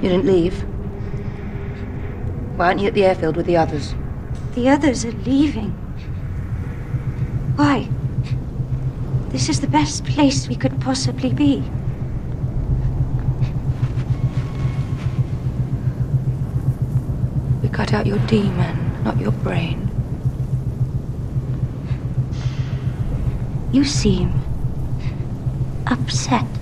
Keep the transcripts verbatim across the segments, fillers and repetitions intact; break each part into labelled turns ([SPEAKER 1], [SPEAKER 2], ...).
[SPEAKER 1] You didn't leave? Why aren't you at the airfield with the others?
[SPEAKER 2] The others are leaving. Why? This is the best place we could possibly be.
[SPEAKER 1] We cut out your demon, not your brain.
[SPEAKER 2] You seem upset.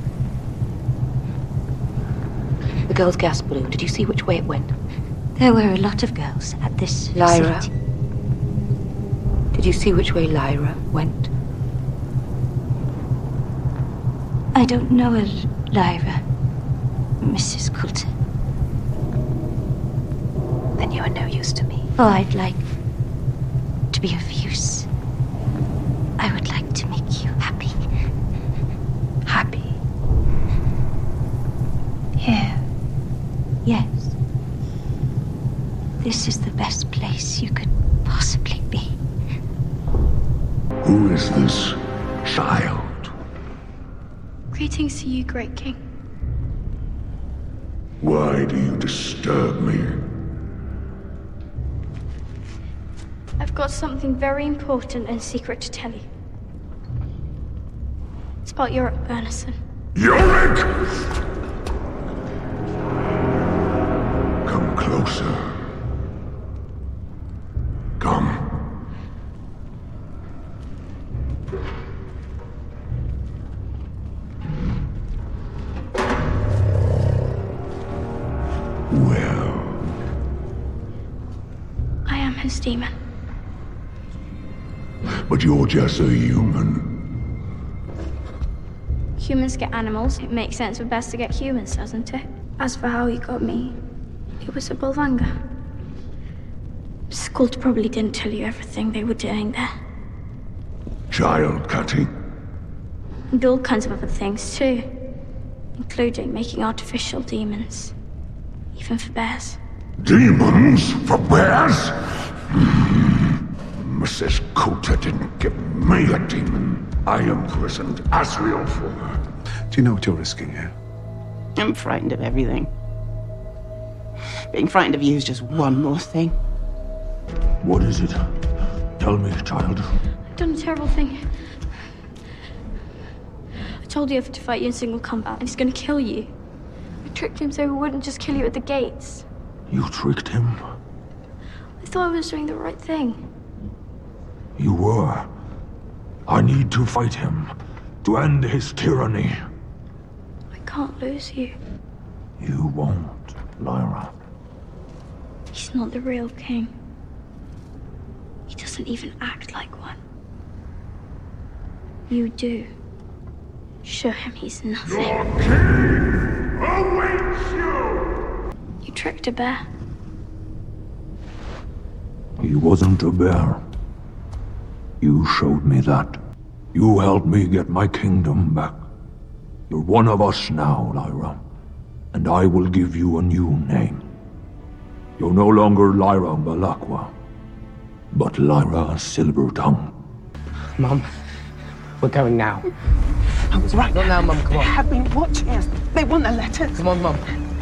[SPEAKER 1] The girl's gas balloon, did you see which way it went?
[SPEAKER 2] There were a lot of girls at this
[SPEAKER 1] Lyra.
[SPEAKER 2] facility.
[SPEAKER 1] Did you see which way Lyra went?
[SPEAKER 2] I don't know a Lyra, Missus Coulter.
[SPEAKER 1] Then you are no use to me.
[SPEAKER 2] Oh, I'd like to be of use. I would like to make you happy.
[SPEAKER 1] Happy?
[SPEAKER 2] Here. Yes. This is the best place you could possibly be.
[SPEAKER 3] Who is this child?
[SPEAKER 4] Greetings to you, great king.
[SPEAKER 3] Why do you disturb me?
[SPEAKER 4] I've got something very important and secret to tell you. It's about Yorick Bernison.
[SPEAKER 3] Yorick! Come closer. Come. Well.
[SPEAKER 4] I am his demon.
[SPEAKER 3] But you're just a human.
[SPEAKER 4] Humans get animals. It makes sense for best to get humans, doesn't it? As for how he got me, it was a Bolvanga. Coulter probably didn't tell you everything they were doing there.
[SPEAKER 3] Child cutting.
[SPEAKER 4] And all kinds of other things, too. Including making artificial demons. Even for bears.
[SPEAKER 3] Demons? For bears? Missus Coulter didn't give me a demon. I imprisoned Asriel for her.
[SPEAKER 5] Do you know what you're risking here?
[SPEAKER 6] I'm frightened of everything. Being frightened of you is just one more thing.
[SPEAKER 3] What is it? Tell me, child.
[SPEAKER 4] I've done a terrible thing. I told Yofa to fight you in single combat, and he's gonna kill you. I tricked him so he wouldn't just kill you at the gates.
[SPEAKER 3] You tricked him?
[SPEAKER 4] I thought I was doing the right thing.
[SPEAKER 3] You were. I need to fight him, to end his tyranny.
[SPEAKER 4] I can't lose you.
[SPEAKER 3] You won't, Lyra.
[SPEAKER 4] He's not the real king. He doesn't even act like one. You do. Show him he's nothing.
[SPEAKER 3] Your king awaits you!
[SPEAKER 4] You tricked a bear.
[SPEAKER 3] He wasn't a bear. You showed me that. You helped me get my kingdom back. You're one of us now, Lyra. And I will give you a new name. You're no longer Lyra Belacqua, but Lyra Silvertongue.
[SPEAKER 7] Mum, we're going now.
[SPEAKER 6] I was right.
[SPEAKER 7] Not now, Mum, come on.
[SPEAKER 6] They have been watching us. They want the letters.
[SPEAKER 7] Come on, Mum.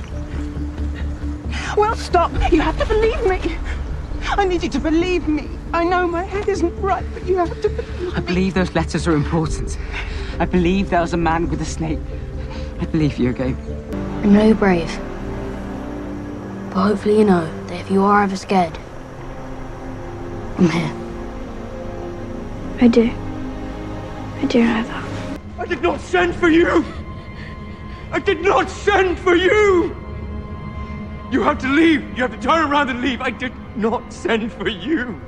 [SPEAKER 6] Well, stop. You have to believe me. I need you to believe me. I know my head isn't right, but you have to believe me.
[SPEAKER 7] I believe those letters are important. I believe there was a man with a snake. I believe you again.
[SPEAKER 8] I know you're brave. But hopefully you know that if you are ever scared, I'm here.
[SPEAKER 4] I do. I do know that.
[SPEAKER 9] I did not send for you! I did not send for you! You have to leave. You have to turn around and leave. I did not send for you.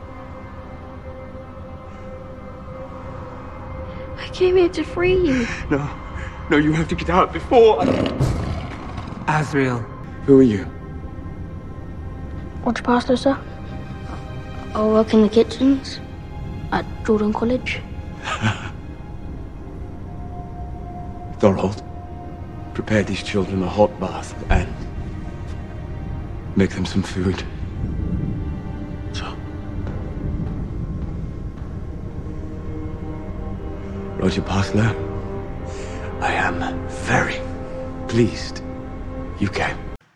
[SPEAKER 4] I came here to free you.
[SPEAKER 9] No. No, you have to get out before I...
[SPEAKER 7] Asriel.
[SPEAKER 9] Who are you?
[SPEAKER 8] Watch pastor, sir. I work in the kitchens at Jordan College.
[SPEAKER 9] Thorhold, prepare these children a hot bath and make them some food. So. Roger Pasler, I am very pleased you came.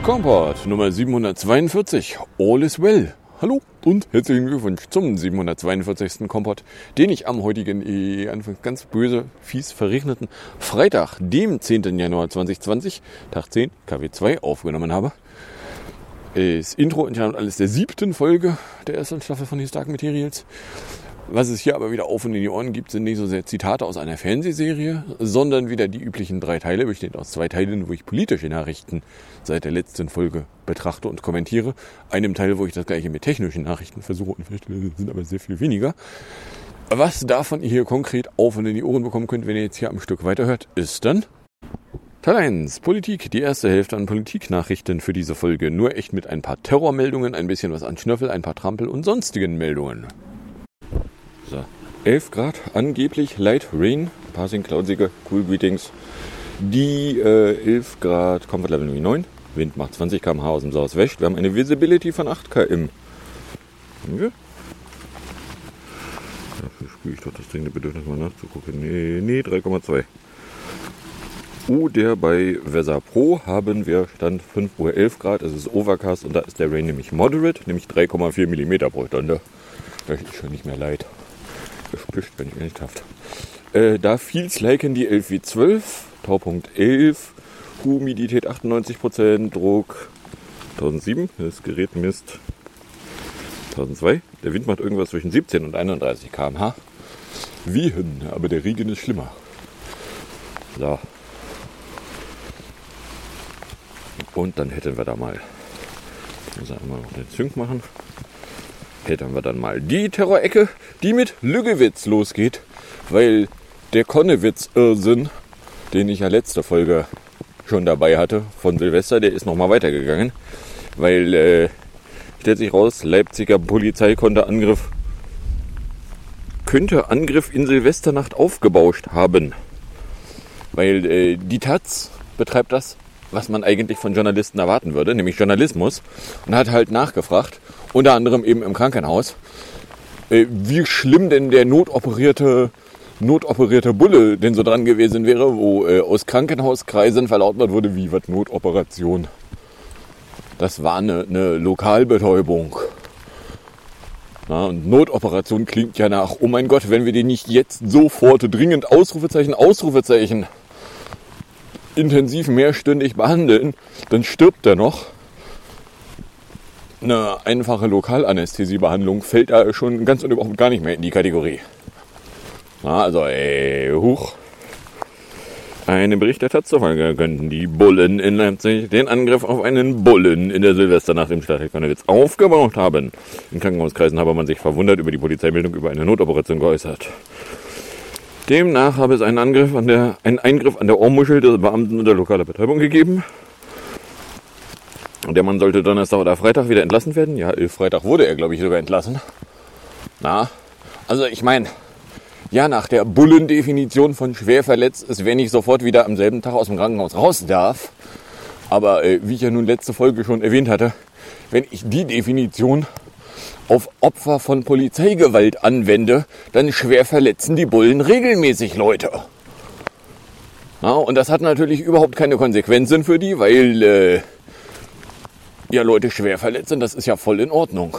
[SPEAKER 10] Kompott Nummer siebenhundertzweiundvierzig, All is well. Hallo und herzlichen Glückwunsch zum siebenhundertzweiundvierzigsten Kompott, den ich am heutigen, eh, Anfang ganz böse, fies verregneten Freitag, dem zehnten Januar zweitausendzwanzig, Tag zehn, K W zwei, aufgenommen habe. Das Intro und alles der siebten Folge der ersten Staffel von His Dark Materials. Was es hier aber wieder auf und in die Ohren gibt, sind nicht so sehr Zitate aus einer Fernsehserie, sondern wieder die üblichen drei Teile, bestehend aus zwei Teilen, wo ich politische Nachrichten seit der letzten Folge betrachte und kommentiere. Einem Teil, wo ich das gleiche mit technischen Nachrichten versuche und feststelle, sind aber sehr viel weniger. Was davon ihr hier konkret auf und in die Ohren bekommen könnt, wenn ihr jetzt hier am Stück weiterhört, ist dann Teil eins, Politik, die erste Hälfte an Politiknachrichten für diese Folge. Nur echt mit ein paar Terrormeldungen, ein bisschen was an Schnöffel, ein paar Trampel und sonstigen Meldungen. So, elf Grad, angeblich Light Rain, Passing Cloudsige, Cool Greetings. Die äh, elf Grad, Comfort Level neun, Wind macht zwanzig Kilometer pro Stunde aus dem Southwest. Wir haben eine Visibility von acht Kilometer. Ja. Dafür spüre ich doch das dringende Bedürfnis, mal nachzugucken. Nee, nee, drei Komma zwei. Oder bei Weather Pro haben wir Stand fünf Uhr elf Grad, es ist Overcast und da ist der Rain nämlich Moderate, nämlich drei Komma vier Millimeter pro Stunde. Das ist schon nicht mehr leid. Gespischt, wenn ich ernsthaft. Äh, da fiel's liken die elf wie zwölf, Taupunkt elf, Humidität achtundneunzig Prozent, Druck tausendsieben, das Gerät misst tausendzwei. Der Wind macht irgendwas zwischen siebzehn und einunddreißig Kilometer pro Stunde. Wehen, aber der Regen ist schlimmer. So. Und dann hätten wir da mal, ich muss einmal noch den Sync machen. Hätten wir dann mal die Terrorecke, die mit Lüggewitz losgeht, weil der Konnewitz-Irrsinn, den ich ja letzte Folge schon dabei hatte von Silvester, der ist nochmal weitergegangen, weil, äh, stellt sich raus, Leipziger Polizei konnte Angriff, könnte Angriff in Silvesternacht aufgebauscht haben, weil äh, die Taz betreibt das, was man eigentlich von Journalisten erwarten würde, nämlich Journalismus, und hat halt nachgefragt, unter anderem eben im Krankenhaus, äh, wie schlimm denn der notoperierte, notoperierte Bulle denn so dran gewesen wäre, wo äh, aus Krankenhauskreisen verlautbart wurde, wie was Notoperation. Das war eine, eine Lokalbetäubung. Na, und Notoperation klingt ja nach, oh mein Gott, wenn wir den nicht jetzt sofort dringend, Ausrufezeichen, Ausrufezeichen, intensiv mehrstündig behandeln, dann stirbt er noch. Eine einfache Lokalanästhesiebehandlung fällt da schon ganz und überhaupt gar nicht mehr in die Kategorie. Na, also, ey, huch. Einem Bericht der Taz zufolge könnten die Bullen in Leipzig den Angriff auf einen Bullen in der Silvesternacht im Stadtteil Konnewitz aufgebaut haben. In Krankenhauskreisen habe man sich verwundert über die Polizeimeldung über eine Notoperation geäußert. Demnach habe es einen, Angriff an der, einen Eingriff an der Ohrmuschel des Beamten unter lokaler Betäubung gegeben. Der Mann sollte Donnerstag oder Freitag wieder entlassen werden. Ja, Freitag wurde er, glaube ich, sogar entlassen. Na, also ich meine, ja, nach der Bullendefinition von schwer verletzt ist, wenn ich sofort wieder am selben Tag aus dem Krankenhaus raus darf. Aber äh, wie ich ja nun letzte Folge schon erwähnt hatte, wenn ich die Definition auf Opfer von Polizeigewalt anwende, dann schwer verletzen die Bullen regelmäßig Leute. Na, und das hat natürlich überhaupt keine Konsequenzen für die, weil äh, ja Leute schwer verletzen, das ist ja voll in Ordnung.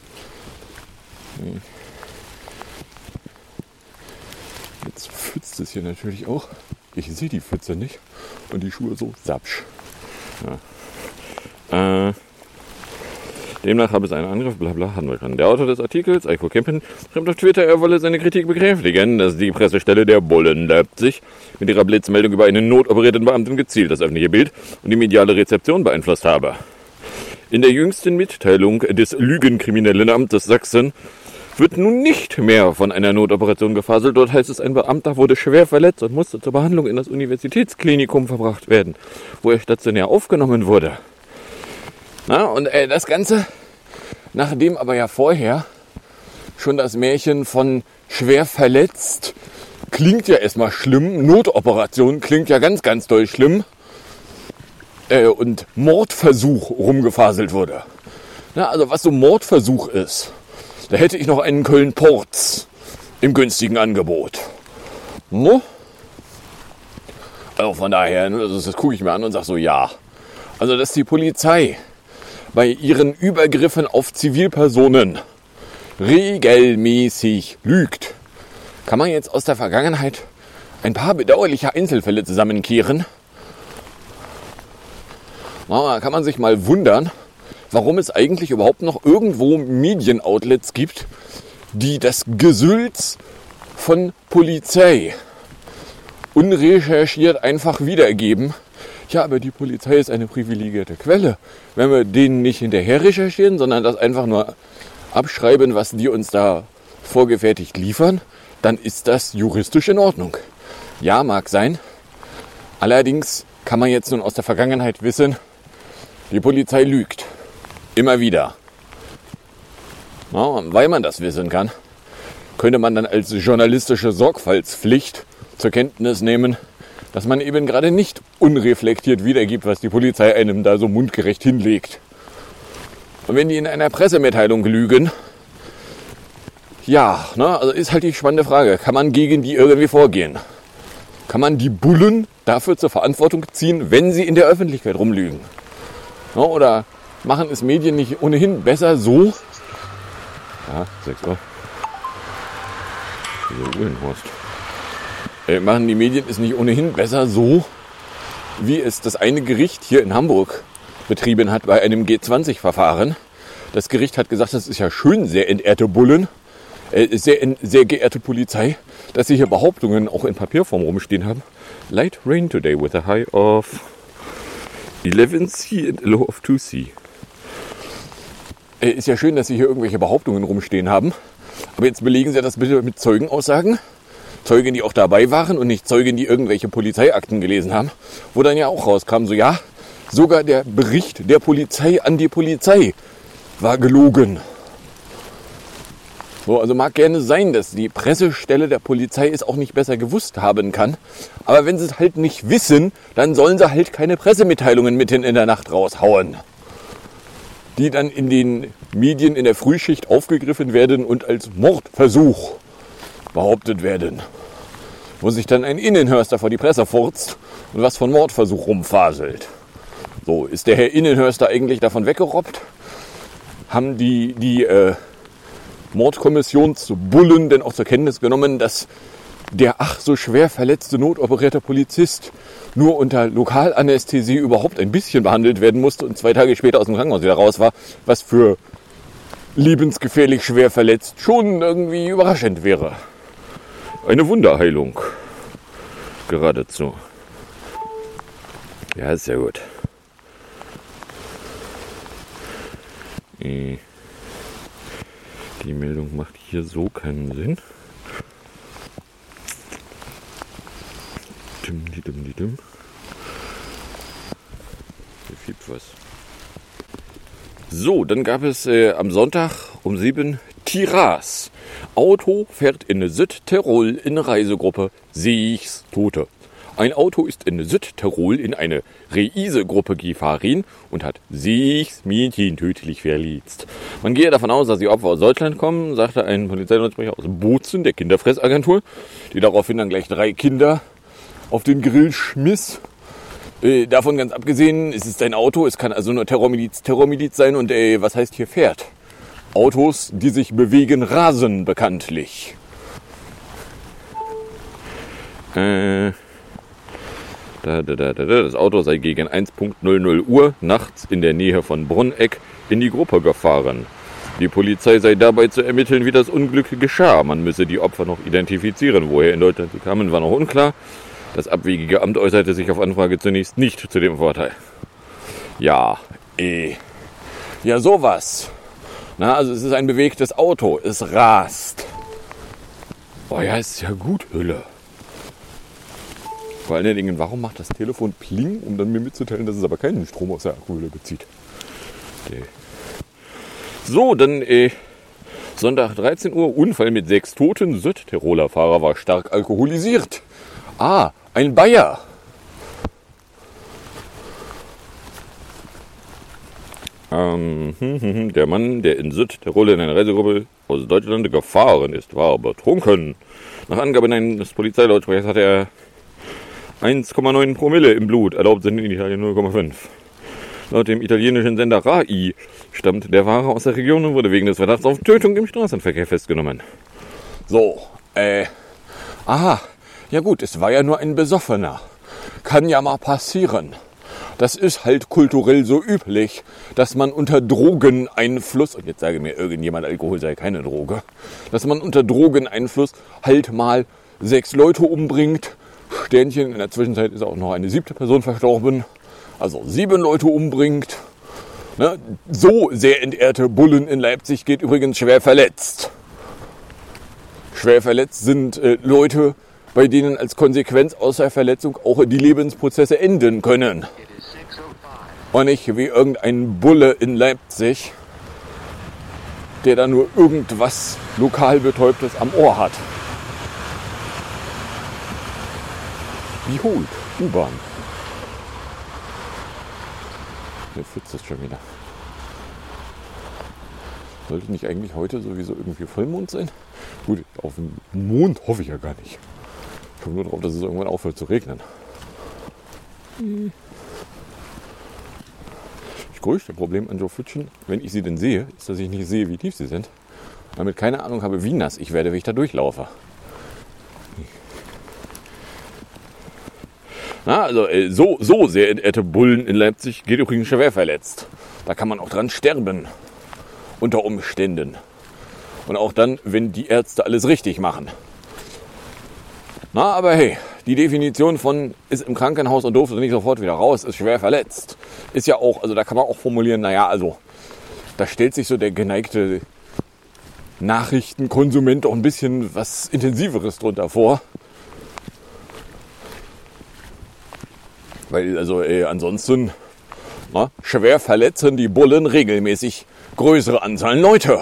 [SPEAKER 10] Jetzt pfützt es hier natürlich auch. Ich sehe die Pfütze nicht und die Schuhe so sapsch. Ja. Äh, demnach habe es einen Angriff, bla bla, hatten wir schon. Der Autor des Artikels, Eiko Kempen, schreibt auf Twitter, er wolle seine Kritik bekräftigen, dass die Pressestelle der Bullen Leipzig mit ihrer Blitzmeldung über einen notoperierten Beamten gezielt das öffentliche Bild und die mediale Rezeption beeinflusst habe. In der jüngsten Mitteilung des Lügenkriminellen Amtes Sachsen wird nun nicht mehr von einer Notoperation gefaselt. Dort heißt es, ein Beamter wurde schwer verletzt und musste zur Behandlung in das Universitätsklinikum verbracht werden, wo er stationär aufgenommen wurde. Na, und äh, das Ganze, nachdem aber ja vorher schon das Märchen von schwer verletzt klingt ja erstmal schlimm, Notoperation klingt ja ganz, ganz doll schlimm, äh, und Mordversuch rumgefaselt wurde. Na, also was so Mordversuch ist, da hätte ich noch einen Köln-Porz im günstigen Angebot. No? Also von daher, das, das gucke ich mir an und sage so, ja. Also, dass die Polizei bei ihren Übergriffen auf Zivilpersonen regelmäßig lügt, kann man jetzt aus der Vergangenheit ein paar bedauerliche Einzelfälle zusammenkehren. Da kann man sich mal wundern, warum es eigentlich überhaupt noch irgendwo Medienoutlets gibt, die das Gesülz von Polizei unrecherchiert einfach wiedergeben. Ja, aber die Polizei ist eine privilegierte Quelle. Wenn wir denen nicht hinterher recherchieren, sondern das einfach nur abschreiben, was die uns da vorgefertigt liefern, dann ist das juristisch in Ordnung. Ja, mag sein. Allerdings kann man jetzt nun aus der Vergangenheit wissen, die Polizei lügt. Immer wieder. Ja, weil man das wissen kann, könnte man dann als journalistische Sorgfaltspflicht zur Kenntnis nehmen, dass man eben gerade nicht unreflektiert wiedergibt, was die Polizei einem da so mundgerecht hinlegt. Und wenn die in einer Pressemitteilung lügen, ja, ne, also ist halt die spannende Frage, kann man gegen die irgendwie vorgehen? Kann man die Bullen dafür zur Verantwortung ziehen, wenn sie in der Öffentlichkeit rumlügen? Ja, oder machen es Medien nicht ohnehin besser so? Ja, sechs Uhr. So, Uhlenhorst. Äh, machen die Medien es nicht ohnehin besser so, wie es das eine Gericht hier in Hamburg betrieben hat bei einem G zwanzig Verfahren. Das Gericht hat gesagt, das ist ja schön, sehr entehrte Bullen, äh, sehr, sehr geehrte Polizei, dass sie hier Behauptungen auch in Papierform rumstehen haben. Light rain today with a high of eleven C and a low of two C. Äh, ist ja schön, dass sie hier irgendwelche Behauptungen rumstehen haben. Aber jetzt belegen Sie das bitte mit Zeugenaussagen. Zeugen, die auch dabei waren und nicht Zeugen, die irgendwelche Polizeiakten gelesen haben. Wo dann ja auch rauskam, so ja, sogar der Bericht der Polizei an die Polizei war gelogen. So, also mag gerne sein, dass die Pressestelle der Polizei es auch nicht besser gewusst haben kann. Aber wenn sie es halt nicht wissen, dann sollen sie halt keine Pressemitteilungen mitten in der Nacht raushauen, die dann in den Medien in der Frühschicht aufgegriffen werden und als Mordversuch behauptet werden. Wo sich dann ein Innenhörster vor die Presse furzt und was von Mordversuch rumfaselt. So, ist der Herr Innenhörster eigentlich davon weggerobbt? Haben die, die äh, Mordkommissionsbullen denn auch zur Kenntnis genommen, dass der ach so schwer verletzte notoperierte Polizist nur unter Lokalanästhesie überhaupt ein bisschen behandelt werden musste und zwei Tage später aus dem Krankenhaus wieder raus war, was für lebensgefährlich schwer verletzt schon irgendwie überraschend wäre. Eine Wunderheilung. Geradezu. Ja, sehr gut. Die Meldung macht hier so keinen Sinn. Dim, die, dim, die, dim. Hier fehlt was. So, dann gab es äh, am Sonntag um sieben Tiras. Auto fährt in Südtirol in Reisegruppe, sechs Tote. Ein Auto ist in Südtirol in eine Reisegruppe gefahren und hat sechs Mädchen tödlich verletzt. Man gehe davon aus, dass die Opfer aus Deutschland kommen, sagte ein Polizeisprecher aus Bozen, der Kinderfressagentur, die daraufhin dann gleich drei Kinder auf den Grill schmiss. Äh, davon ganz abgesehen, es ist ein Auto, es kann also nur Terrormiliz, Terrormiliz sein und äh, was heißt hier fährt? Autos, die sich bewegen, rasen bekanntlich. Äh, da, da, da, da, das Auto sei gegen eins null null Uhr nachts in der Nähe von Brunneck in die Gruppe gefahren. Die Polizei sei dabei zu ermitteln, wie das Unglück geschah. Man müsse die Opfer noch identifizieren. Woher in Deutschland sie kamen, war noch unklar. Das abwegige Amt äußerte sich auf Anfrage zunächst nicht zu dem Vorteil. Ja, eh. Ja, sowas. Na, also es ist ein bewegtes Auto. Es rast. Oh ja, ist ja gut, Hülle. Vor allen Dingen, warum macht das Telefon Pling, um dann mir mitzuteilen, dass es aber keinen Strom aus der Akkuhülle bezieht? Okay. So, dann äh, Sonntag dreizehn Uhr, Unfall mit sechs Toten. Südtiroler Fahrer war stark alkoholisiert. Ah, ein Bayer. Ähm, hm, hm, hm, der Mann, der in Südtirol in einer Reisegruppe aus Deutschland gefahren ist, war betrunken. Nach Angaben eines Polizeilautsprechers hat er eins Komma neun Promille im Blut. Erlaubt sind in Italien null Komma fünf. Laut dem italienischen Sender Rai stammt der Fahrer aus der Region und wurde wegen des Verdachts auf Tötung im Straßenverkehr festgenommen. So, äh, aha, ja gut, es war ja nur ein Besoffener. Kann ja mal passieren. Das ist halt kulturell so üblich, dass man unter Drogeneinfluss, und jetzt sage mir irgendjemand, Alkohol sei keine Droge, dass man unter Drogeneinfluss halt mal sechs Leute umbringt. Sternchen, in der Zwischenzeit ist auch noch eine siebte Person verstorben, also sieben Leute umbringt. Ne? So sehr entehrte Bullen in Leipzig geht übrigens schwer verletzt. Schwer verletzt sind äh, Leute, bei denen als Konsequenz aus der Verletzung auch die Lebensprozesse enden können. Und nicht wie irgendein Bulle in Leipzig, der da nur irgendwas lokal Betäubtes am Ohr hat. Wie holt? U-Bahn. Der Fitz ist schon wieder. Sollte nicht eigentlich heute sowieso irgendwie Vollmond sein? Gut, auf den Mond hoffe ich ja gar nicht. Ich hoffe nur darauf, dass es irgendwann aufhört zu regnen. Das größte Problem an Joe Pfützchen, wenn ich sie denn sehe, ist, dass ich nicht sehe, wie tief sie sind. Damit keine Ahnung habe, wie nass ich werde, wenn ich da durchlaufe. Na, also äh, so, so sehr entehrte Bullen in Leipzig geht übrigens schwer verletzt. Da kann man auch dran sterben. Unter Umständen. Und auch dann, wenn die Ärzte alles richtig machen. Na, aber hey, die Definition von ist im Krankenhaus und durfte nicht sofort wieder raus, ist schwer verletzt. Ist ja auch, also da kann man auch formulieren, naja, also da stellt sich so der geneigte Nachrichtenkonsument auch ein bisschen was Intensiveres drunter vor. Weil also äh, ansonsten na, schwer verletzen die Bullen regelmäßig größere Anzahlen Leute.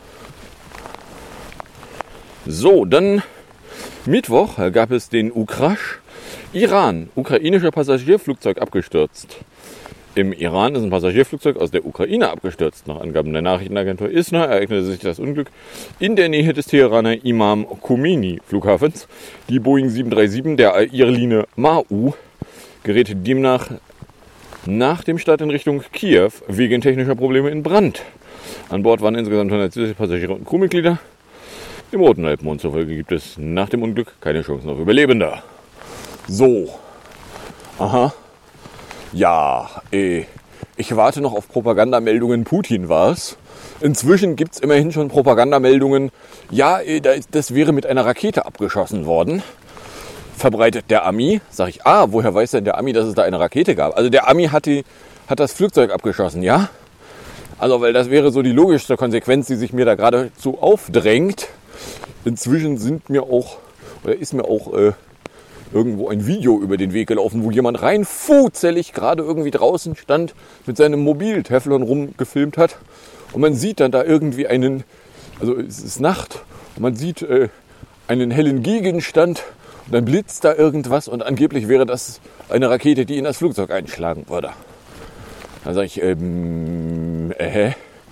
[SPEAKER 10] So, dann Mittwoch gab es den U-Crash. Iran, ukrainischer Passagierflugzeug abgestürzt. Im Iran ist ein Passagierflugzeug aus der Ukraine abgestürzt. Nach Angaben der Nachrichtenagentur ISNA ereignete sich das Unglück in der Nähe des Teheraner Imam Khomeini Flughafens. Die Boeing sieben drei sieben der Airline M A U gerät demnach nach dem Start in Richtung Kiew wegen technischer Probleme in Brand. An Bord waren insgesamt hundertsiebzig Passagiere und Crewmitglieder. Im Roten Halbmond zufolge gibt es nach dem Unglück keine Chancen auf Überlebende. So. Aha. Ja, eh. Ich warte noch auf Propagandameldungen, Putin war's. Inzwischen gibt's immerhin schon Propagandameldungen, ja, eh, das wäre mit einer Rakete abgeschossen worden. Verbreitet der Ami. Sag ich, ah, woher weiß denn der Ami, dass es da eine Rakete gab? Also der Ami hat, die, hat das Flugzeug abgeschossen, ja? Also, weil das wäre so die logischste Konsequenz, die sich mir da geradezu aufdrängt. Inzwischen sind mir auch, oder ist mir auch äh, irgendwo ein Video über den Weg gelaufen, wo jemand rein futzelig gerade irgendwie draußen stand, mit seinem Mobil-Teflon rumgefilmt hat. Und man sieht dann da irgendwie einen, also es ist Nacht, und man sieht äh, einen hellen Gegenstand und dann blitzt da irgendwas und angeblich wäre das eine Rakete, die in das Flugzeug einschlagen würde. Dann sage ich, ähm, äh,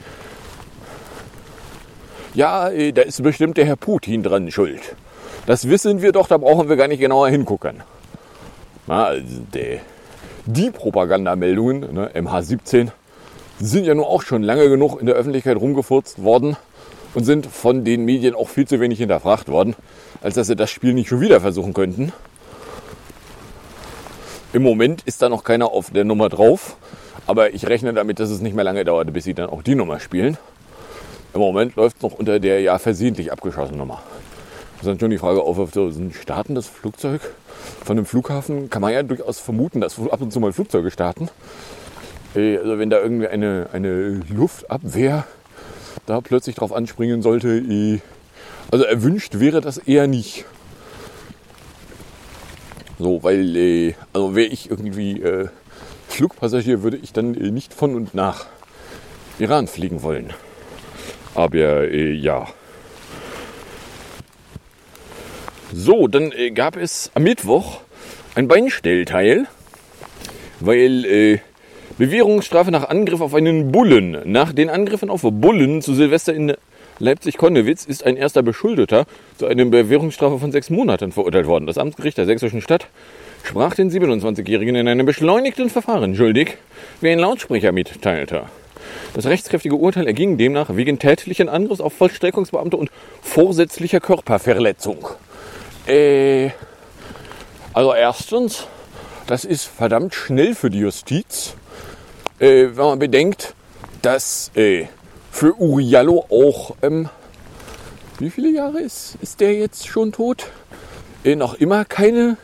[SPEAKER 10] ja, äh, da ist bestimmt der Herr Putin dran schuld. Das wissen wir doch, da brauchen wir gar nicht genauer hingucken. Na, also die, die Propagandameldungen, ne, M H siebzehn, sind ja nur auch schon lange genug in der Öffentlichkeit rumgefurzt worden und sind von den Medien auch viel zu wenig hinterfragt worden, als dass sie das Spiel nicht schon wieder versuchen könnten. Im Moment ist da noch keiner auf der Nummer drauf, aber ich rechne damit, dass es nicht mehr lange dauert, bis sie dann auch die Nummer spielen. Im Moment läuft es noch unter der ja versehentlich abgeschossenen Nummer. Das ist dann schon die Frage, auf so ein startendes Flugzeug von einem Flughafen kann man ja durchaus vermuten, dass ab und zu mal Flugzeuge starten. Also wenn da irgendwie eine, eine Luftabwehr da plötzlich drauf anspringen sollte, also erwünscht wäre das eher nicht. So, weil, also wäre ich irgendwie äh, Flugpassagier, würde ich dann äh, nicht von und nach Iran fliegen wollen. Aber äh, ja. So, dann äh, gab es am Mittwoch ein Beinstellteil, weil äh, Bewährungsstrafe nach Angriff auf einen Bullen. Nach den Angriffen auf Bullen zu Silvester in Leipzig-Konnewitz ist ein erster Beschuldeter zu einer Bewährungsstrafe von sechs Monaten verurteilt worden. Das Amtsgericht der sächsischen Stadt sprach den siebenundzwanzigjährigen in einem beschleunigten Verfahren schuldig, wie ein Lautsprecher mitteilte. Das rechtskräftige Urteil erging demnach wegen tätlichen Angriffs auf Vollstreckungsbeamte und vorsätzlicher Körperverletzung. Äh, also erstens, das ist verdammt schnell für die Justiz, äh, wenn man bedenkt, dass äh, für Uriallo auch, ähm, wie viele Jahre ist, ist der jetzt schon tot? Äh, noch immer keine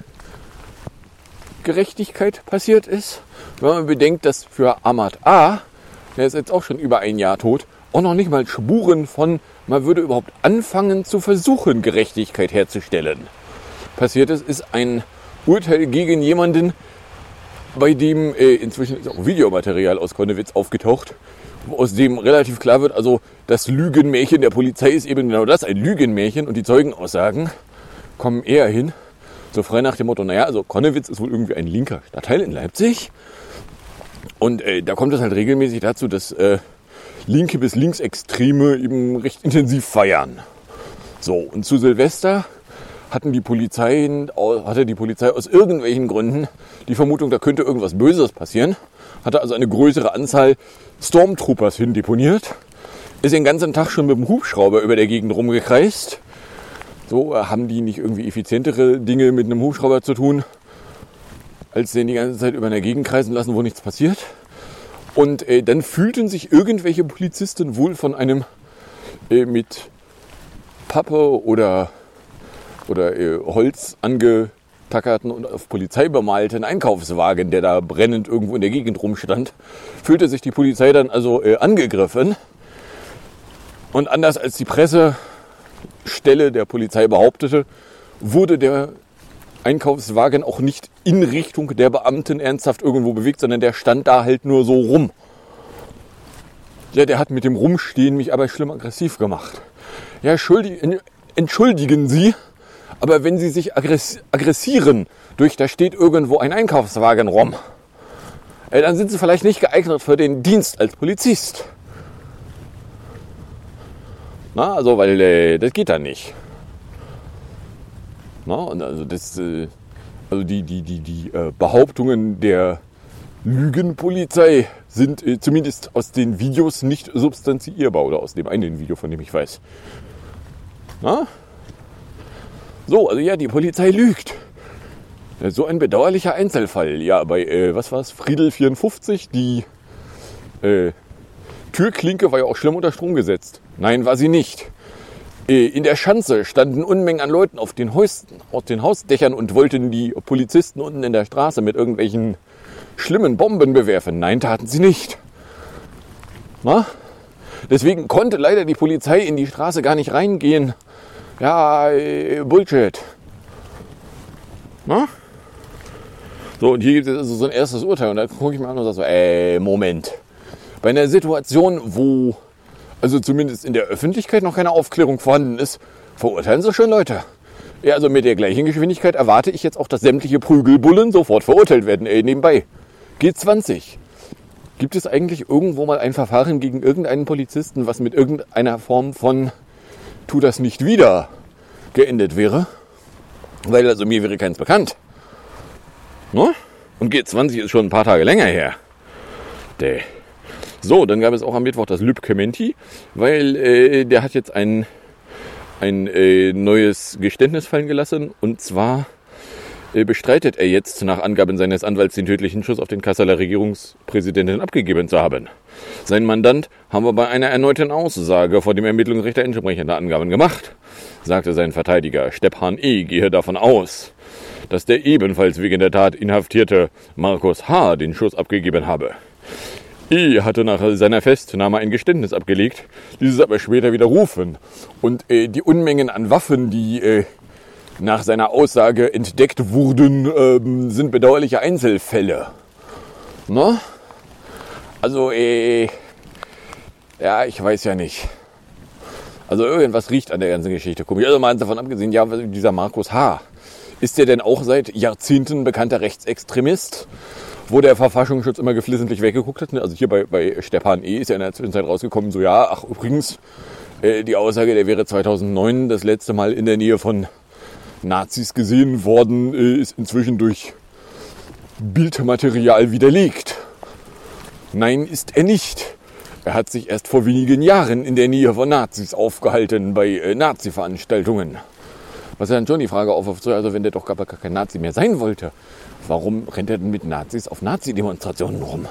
[SPEAKER 10] Gerechtigkeit passiert ist. Wenn man bedenkt, dass für Ahmad A., der ist jetzt auch schon über ein Jahr tot, auch noch nicht mal Spuren von, man würde überhaupt anfangen zu versuchen, Gerechtigkeit herzustellen. Passiert ist, ist ein Urteil gegen jemanden, bei dem äh, inzwischen ist auch Videomaterial aus Konnewitz aufgetaucht, aus dem relativ klar wird, also das Lügenmärchen der Polizei ist eben genau das, ein Lügenmärchen, und die Zeugenaussagen kommen eher hin, so frei nach dem Motto, naja, also Konnewitz ist wohl irgendwie ein linker Stadtteil in Leipzig, und äh, da kommt es halt regelmäßig dazu, dass äh, Linke bis Linksextreme eben recht intensiv feiern. So, und zu Silvester hatten die Polizei, hatte die Polizei aus irgendwelchen Gründen die Vermutung, da könnte irgendwas Böses passieren, hatte also eine größere Anzahl Stormtroopers hindeponiert, ist den ganzen Tag schon mit dem Hubschrauber über der Gegend rumgekreist. So, haben die nicht irgendwie effizientere Dinge mit einem Hubschrauber zu tun, als den die ganze Zeit über einer Gegend kreisen lassen, wo nichts passiert. Und äh, dann fühlten sich irgendwelche Polizisten wohl von einem äh, mit Pappe oder, oder äh, Holz angetackerten und auf Polizei bemalten Einkaufswagen, der da brennend irgendwo in der Gegend rumstand, fühlte sich die Polizei dann also äh, angegriffen. Und anders als die Pressestelle der Polizei behauptete, wurde der Einkaufswagen auch nicht in Richtung der Beamten ernsthaft irgendwo bewegt, sondern der stand da halt nur so rum. Ja, der hat mit dem Rumstehen mich aber schlimm aggressiv gemacht. Ja, entschuldigen Sie, aber wenn Sie sich aggress- aggressieren durch, da steht irgendwo ein Einkaufswagen rum, äh, dann sind Sie vielleicht nicht geeignet für den Dienst als Polizist. Na, also, weil äh, das geht da nicht. Na, und also das, äh, also die, die, die, die äh, Behauptungen der Lügenpolizei sind äh, zumindest aus den Videos nicht substanzierbar, oder aus dem einen Video, von dem ich weiß. Na? So, also ja, die Polizei lügt. Ja, so ein bedauerlicher Einzelfall. Ja, bei, äh, was war es, Friedel vierundfünfzig, die äh, Türklinke war ja auch schlimm unter Strom gesetzt. Nein, war sie nicht. In der Schanze standen Unmengen an Leuten auf den, Haus, auf den Hausdächern und wollten die Polizisten unten in der Straße mit irgendwelchen schlimmen Bomben bewerfen. Nein, taten sie nicht. Na? Deswegen konnte leider die Polizei in die Straße gar nicht reingehen. Ja, äh, Bullshit. Na? So, und hier gibt es also so ein erstes Urteil. Und da gucke ich mir an und sage so, ey, Moment. Bei einer Situation, wo also zumindest in der Öffentlichkeit noch keine Aufklärung vorhanden ist, verurteilen sie schon Leute. Ja, also mit der gleichen Geschwindigkeit erwarte ich jetzt auch, dass sämtliche Prügelbullen sofort verurteilt werden. Ey, nebenbei. G zwanzig. Gibt es eigentlich irgendwo mal ein Verfahren gegen irgendeinen Polizisten, was mit irgendeiner Form von tu das nicht wieder geendet wäre? Weil also mir wäre keins bekannt. Ne? Und G zwanzig ist schon ein paar Tage länger her. Däh. So, dann gab es auch am Mittwoch das Lübcke-Menti, weil äh, der hat jetzt ein, ein äh, neues Geständnis fallen gelassen. Und zwar äh, bestreitet er jetzt nach Angaben seines Anwalts den tödlichen Schuss auf den Kasseler Regierungspräsidenten abgegeben zu haben. Sein Mandant haben wir bei einer erneuten Aussage vor dem Ermittlungsrichter entsprechende Angaben gemacht, sagte sein Verteidiger. Stephan E. gehe davon aus, dass der ebenfalls wegen der Tat inhaftierte Markus H. den Schuss abgegeben habe. E. hatte nach seiner Festnahme ein Geständnis abgelegt, dieses aber später widerrufen. Und äh, die Unmengen an Waffen, die äh, nach seiner Aussage entdeckt wurden, äh, sind bedauerliche Einzelfälle. Ne? Also, äh, ja, ich weiß ja nicht. Also irgendwas riecht an der ganzen Geschichte komisch. Also mal davon abgesehen, ja, dieser Markus H., ist der denn auch seit Jahrzehnten bekannter Rechtsextremist? Wo der Verfassungsschutz immer geflissentlich weggeguckt hat. Also hier bei, bei Stephan E. ist ja in der Zwischenzeit rausgekommen, so ja, ach übrigens, äh, die Aussage, der wäre zweitausendneun das letzte Mal in der Nähe von Nazis gesehen worden, äh, ist inzwischen durch Bildmaterial widerlegt. Nein, ist er nicht. Er hat sich erst vor wenigen Jahren in der Nähe von Nazis aufgehalten, bei äh, Nazi-Veranstaltungen. Was ja dann schon die Frage aufwirft, also wenn der doch gar kein Nazi mehr sein wollte, warum rennt er denn mit Nazis auf Nazi-Demonstrationen rum?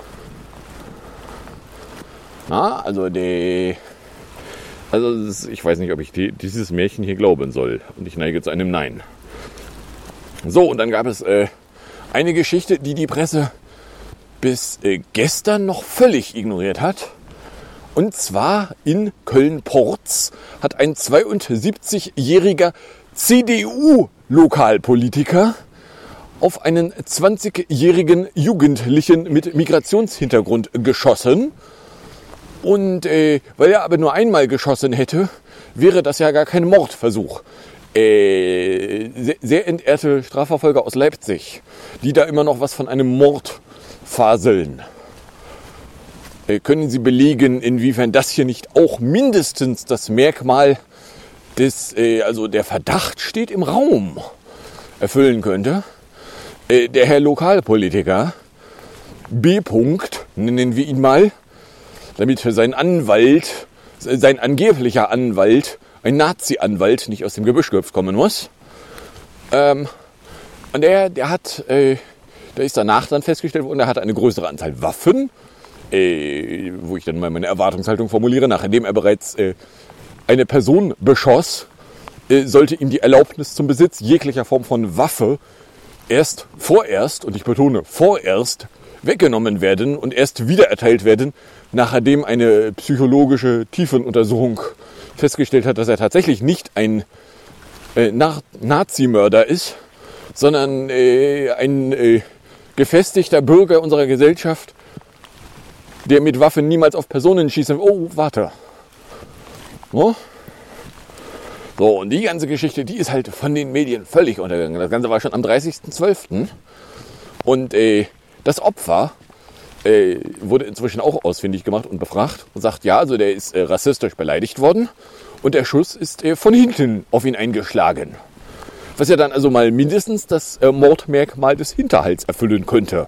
[SPEAKER 10] Na, also die... Also das, ich weiß nicht, ob ich die, dieses Märchen hier glauben soll. Und ich neige zu einem Nein. So, und dann gab es äh, eine Geschichte, die die Presse bis äh, gestern noch völlig ignoriert hat. Und zwar in Köln-Porz hat ein zweiundsiebzigjähriger C D U-Lokalpolitiker auf einen zwanzigjährigen Jugendlichen mit Migrationshintergrund geschossen. Und äh, weil er aber nur einmal geschossen hätte, wäre das ja gar kein Mordversuch. Äh, sehr, sehr entehrte Strafverfolger aus Leipzig, die da immer noch was von einem Mord faseln. Äh, können Sie belegen, inwiefern das hier nicht auch mindestens das Merkmal des, äh, also der Verdacht steht im Raum, erfüllen könnte? Äh, der Herr Lokalpolitiker, B. -Punkt, nennen wir ihn mal, damit sein Anwalt, sein angeblicher Anwalt, ein Nazi-Anwalt, nicht aus dem Gebüsch gehüpft kommen muss. Ähm, und der, der hat, äh, der ist danach dann festgestellt worden, er hatte eine größere Anzahl Waffen, äh, wo ich dann mal meine Erwartungshaltung formuliere, nachdem er bereits äh, eine Person beschoss, äh, sollte ihm die Erlaubnis zum Besitz jeglicher Form von Waffe erst vorerst, und ich betone vorerst, weggenommen werden und erst wieder erteilt werden, nachdem eine psychologische Tiefenuntersuchung festgestellt hat, dass er tatsächlich nicht ein äh, Na- Nazi-Mörder ist, sondern äh, ein äh, gefestigter Bürger unserer Gesellschaft, der mit Waffen niemals auf Personen schießt. Oh, warte. So. So, und die ganze Geschichte, die ist halt von den Medien völlig untergegangen. Das Ganze war schon am dreißigsten zwölften Und äh, das Opfer äh, wurde inzwischen auch ausfindig gemacht und befragt und sagt, ja, also der ist äh, rassistisch beleidigt worden und der Schuss ist äh, von hinten auf ihn eingeschlagen. Was ja dann also mal mindestens das äh, Mordmerkmal des Hinterhalts erfüllen könnte.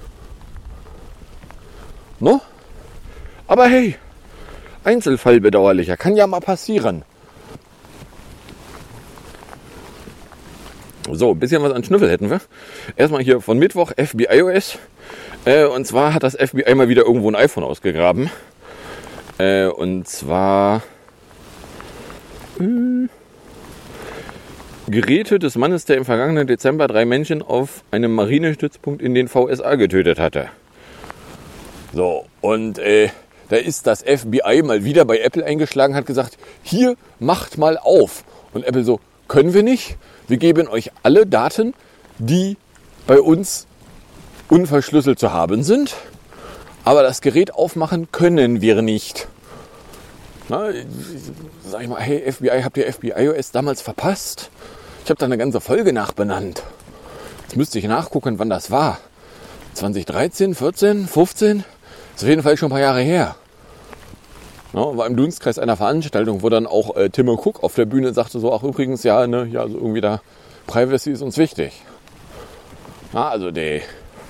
[SPEAKER 10] No? Aber hey, Einzelfall bedauerlicher, kann ja mal passieren. So, ein bisschen was an Schnüffel hätten wir. Erstmal hier von Mittwoch, F B I O S. Äh, und zwar hat das F B I mal wieder irgendwo ein iPhone ausgegraben. Äh, und zwar äh, Geräte des Mannes, der im vergangenen Dezember drei Menschen auf einem Marinestützpunkt in den V S A getötet hatte. So, und äh, da ist das F B I mal wieder bei Apple eingeschlagen, hat gesagt, hier, macht mal auf. Und Apple so, können wir nicht. Wir geben euch alle Daten, die bei uns unverschlüsselt zu haben sind, aber das Gerät aufmachen können wir nicht. Na, sag ich mal, hey F B I, habt ihr F B I O S damals verpasst? Ich habe da eine ganze Folge nachbenannt. Jetzt müsste ich nachgucken, wann das war. zwanzig dreizehn, vierzehn, fünfzehn? Ist auf jeden Fall schon ein paar Jahre her. Ja, war im Dunstkreis einer Veranstaltung, wo dann auch äh, Tim Cook auf der Bühne sagte so, ach übrigens, ja, ne, ja, also irgendwie da, Privacy ist uns wichtig. Ja, also die.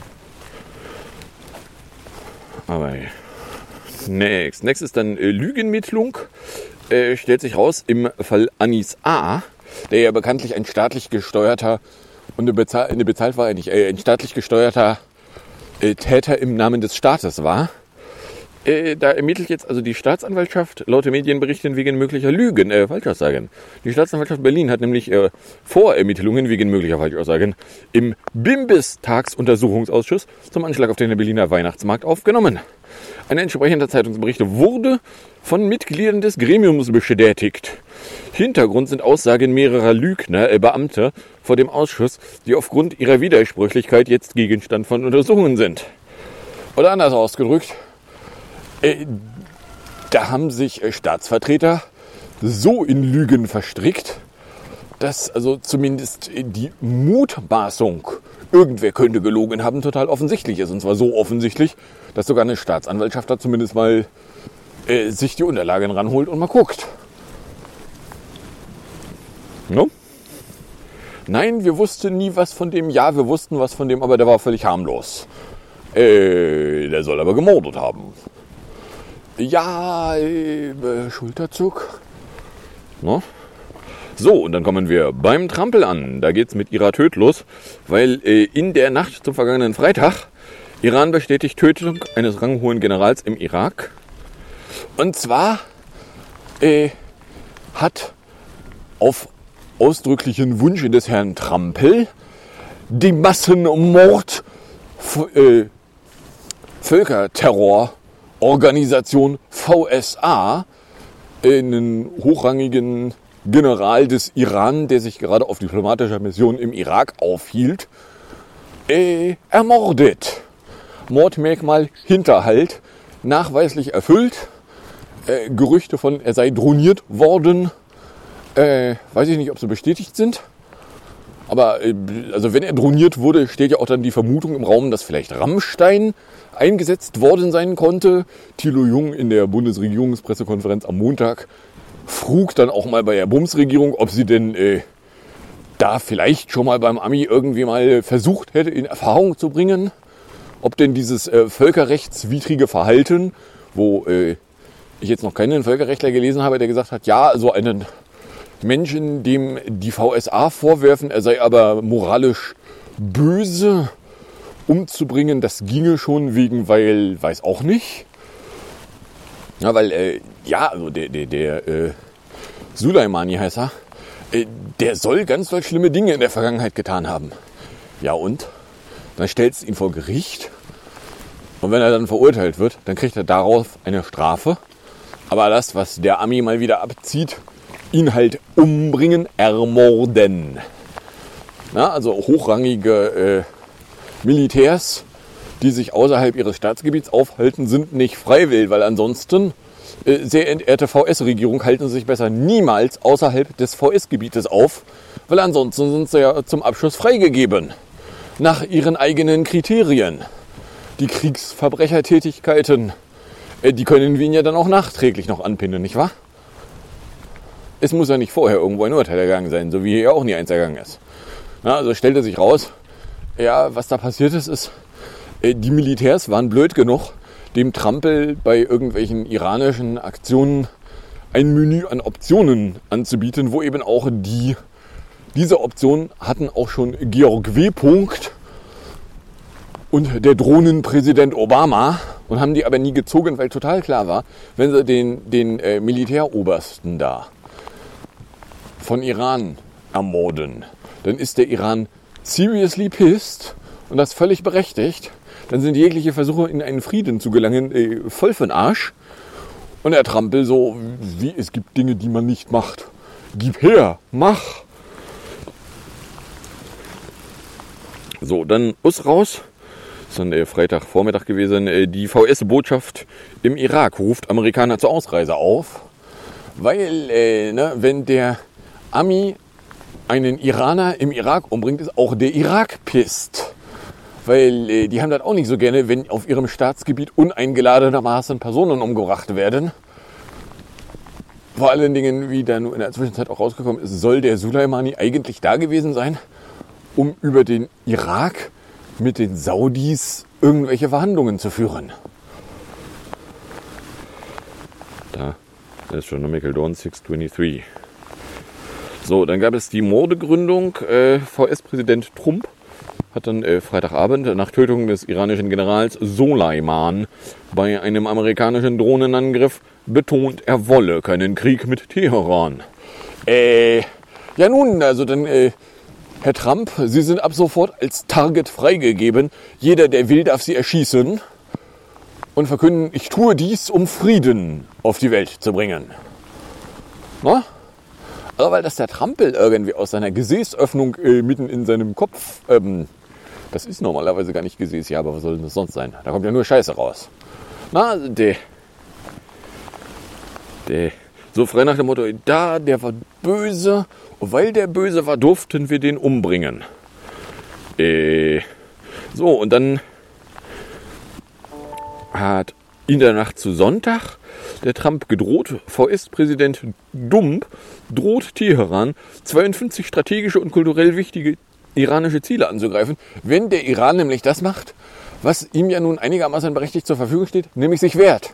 [SPEAKER 10] Aber next. Next ist dann äh, Lügenmittlung. Äh, stellt sich raus im Fall Anis A., der ja bekanntlich ein staatlich gesteuerter, und eine, bezahl, eine bezahlt war er nicht, äh, ein staatlich gesteuerter äh, Täter im Namen des Staates war. Äh, da ermittelt jetzt also die Staatsanwaltschaft laut Medienberichten wegen möglicher Lügen, äh, Falschaussagen. Die Staatsanwaltschaft Berlin hat nämlich äh, Vorermittlungen wegen möglicher Falschaussagen im Bimbis-Tagsuntersuchungsausschuss zum Anschlag auf den Berliner Weihnachtsmarkt aufgenommen. Ein entsprechender Zeitungsbericht wurde von Mitgliedern des Gremiums bestätigt. Hintergrund sind Aussagen mehrerer Lügner, äh, Beamter vor dem Ausschuss, die aufgrund ihrer Widersprüchlichkeit jetzt Gegenstand von Untersuchungen sind. Oder anders ausgedrückt, Äh, da haben sich äh, Staatsvertreter so in Lügen verstrickt, dass also zumindest äh, die Mutmaßung, irgendwer könnte gelogen haben, total offensichtlich ist. Und zwar so offensichtlich, dass sogar eine Staatsanwaltschaft da zumindest mal äh, sich die Unterlagen ranholt und mal guckt. No? Nein, wir wussten nie was von dem. Ja, wir wussten was von dem, aber der war völlig harmlos. Äh, der soll aber gemordet haben. Ja, äh, Schulterzuck. No? So, und dann kommen wir beim Trampel an. Da geht's mit ihrer Töt los, weil äh, in der Nacht zum vergangenen Freitag Iran bestätigt Tötung eines ranghohen Generals im Irak. Und zwar äh, hat auf ausdrücklichen Wunsch des Herrn Trampel die Massenmord äh, Völkerterrororganisation V S A einen hochrangigen General des Iran, der sich gerade auf diplomatischer Mission im Irak aufhielt, äh, ermordet. Mordmerkmal Hinterhalt, nachweislich erfüllt. Äh, Gerüchte von, er sei droniert worden, äh, weiß ich nicht, ob sie bestätigt sind. Aber äh, also wenn er droniert wurde, steht ja auch dann die Vermutung im Raum, dass vielleicht Rammstein eingesetzt worden sein konnte. Thilo Jung in der Bundesregierungspressekonferenz am Montag frug dann auch mal bei der Bundesregierung, ob sie denn äh, da vielleicht schon mal beim Ami irgendwie mal versucht hätte, in Erfahrung zu bringen, ob denn dieses äh, völkerrechtswidrige Verhalten, wo äh, ich jetzt noch keinen Völkerrechtler gelesen habe, der gesagt hat, ja, so einen Menschen, dem die V S A vorwerfen, er sei aber moralisch böse, umzubringen, das ginge schon wegen, weil, weiß auch nicht. Ja, weil, äh, ja, also der, der, der äh, Soleimani heißt er, äh, der soll ganz doll schlimme Dinge in der Vergangenheit getan haben. Ja und? Dann stellst du ihn vor Gericht und wenn er dann verurteilt wird, dann kriegt er darauf eine Strafe. Aber das, was der Ami mal wieder abzieht, ihn halt umbringen, ermorden. Na, also hochrangige äh, Militärs, die sich außerhalb ihres Staatsgebiets aufhalten, sind nicht freiwillig, weil ansonsten, äh, sehr entehrte V S-Regierung, halten sie sich besser niemals außerhalb des V S-Gebietes auf, weil ansonsten sind sie ja zum Abschuss freigegeben. Nach ihren eigenen Kriterien. Die Kriegsverbrechertätigkeiten, äh, die können wir ihnen ja dann auch nachträglich noch anpinnen, nicht wahr? Es muss ja nicht vorher irgendwo ein Urteil ergangen sein, so wie hier auch nie eins ergangen ist. Ja, also stellte sich raus, ja, was da passiert ist, ist, die Militärs waren blöd genug, dem Trampel bei irgendwelchen iranischen Aktionen ein Menü an Optionen anzubieten, wo eben auch die, diese Optionen hatten auch schon Georg W. Punkt und der Drohnenpräsident Obama und haben die aber nie gezogen, weil total klar war, wenn sie den, den äh, Militärobersten da von Iran ermorden, dann ist der Iran seriously pissed und das völlig berechtigt. Dann sind jegliche Versuche, in einen Frieden zu gelangen, äh, voll für den Arsch. Und der Trampel so, wie es gibt Dinge, die man nicht macht. Gib her, mach. So, dann Bus raus. Das ist dann äh, Freitagvormittag gewesen. Äh, die V S-Botschaft im Irak ruft Amerikaner zur Ausreise auf. Weil, äh, ne, wenn der Ami einen Iraner im Irak umbringt, ist auch der Irak pisst. Weil äh, die haben das auch nicht so gerne, wenn auf ihrem Staatsgebiet uneingeladenermaßen Personen umgebracht werden. Vor allen Dingen, wie dann in der Zwischenzeit auch rausgekommen ist, soll der Soleimani eigentlich da gewesen sein, um über den Irak mit den Saudis irgendwelche Verhandlungen zu führen. Da, Astronomical Dawn sechs dreiundzwanzig. So, dann gab es die Mordegründung. Äh, V S-Präsident Trump hat dann äh, Freitagabend nach Tötung des iranischen Generals Soleiman bei einem amerikanischen Drohnenangriff betont, er wolle keinen Krieg mit Teheran. Äh, ja nun, also dann, äh, Herr Trump, Sie sind ab sofort als Target freigegeben. Jeder, der will, darf Sie erschießen und verkünden, ich tue dies, um Frieden auf die Welt zu bringen. Na? Aber weil das der Trampel irgendwie aus seiner Gesäßöffnung äh, mitten in seinem Kopf, ähm, das ist normalerweise gar nicht Gesäß, ja, aber was soll denn das sonst sein? Da kommt ja nur Scheiße raus. Na, der, der, so frei nach dem Motto, da, der war böse, und weil der böse war, durften wir den umbringen. Äh, so, und dann hat In der Nacht zu Sonntag, der Trump gedroht, V S-Präsident Dump droht Teheran, zweiundfünfzig strategische und kulturell wichtige iranische Ziele anzugreifen, wenn der Iran nämlich das macht, was ihm ja nun einigermaßen berechtigt zur Verfügung steht, nämlich sich wehrt.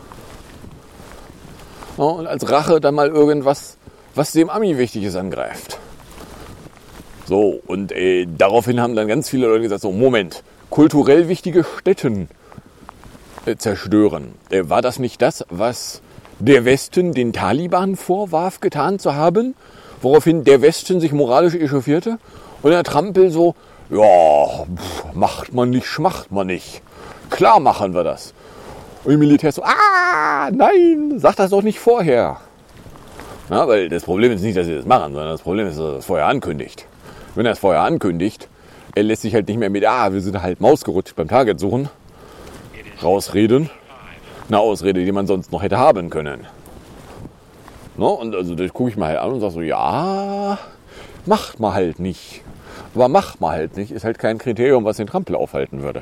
[SPEAKER 10] Ja, und als Rache dann mal irgendwas, was dem Ami wichtig ist, angreift. So, und äh, daraufhin haben dann ganz viele Leute gesagt, so, Moment, kulturell wichtige Stätten äh, zerstören. Äh, war das nicht das, was der Westen den Taliban vorwarf, getan zu haben? Woraufhin der Westen sich moralisch echauffierte? Und der Trampel so, ja, pff, macht man nicht, schmacht man nicht. Klar machen wir das. Und die Militär so, ah, nein, sag das doch nicht vorher. Ja, weil das Problem ist nicht, dass sie das machen, sondern das Problem ist, dass er das vorher ankündigt. Wenn er es vorher ankündigt, er lässt sich halt nicht mehr mit, ah, wir sind halt Maus gerutscht beim Target suchen, rausreden. Eine Ausrede, die man sonst noch hätte haben können. No, und also das gucke ich mal halt an und sage so, ja, macht man halt nicht. Aber macht man halt nicht, ist halt kein Kriterium, was den Trampel aufhalten würde.